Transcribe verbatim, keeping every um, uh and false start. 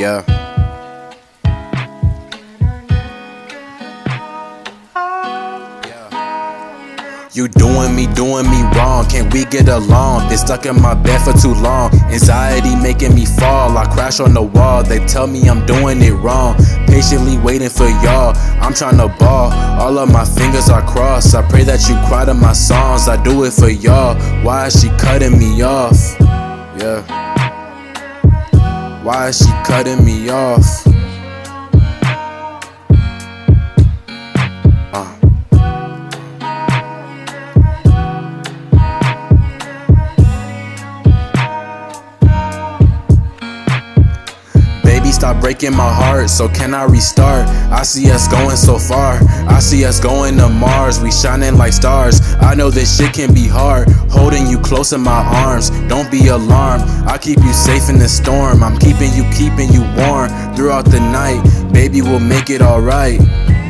Yeah. You doing me, doing me wrong. Can we get along? Been stuck in my bed for too long. Anxiety making me fall. I crash on the wall. They tell me I'm doing it wrong. Patiently waiting for y'all. I'm trying to ball. All of my fingers are crossed. I pray that you cry to my songs. I do it for y'all. Why is she cutting me off? Yeah. Why is she cutting me off? Uh. Baby, stop breaking my heart, so can I restart? I see us going so far, I see us going to Mars. We shining like stars, I know this shit can be hard. Holding you close in my arms, don't be alarmed. I keep you safe in the storm, I'm keeping you, keeping you warm. Throughout the night, baby, we'll make it alright.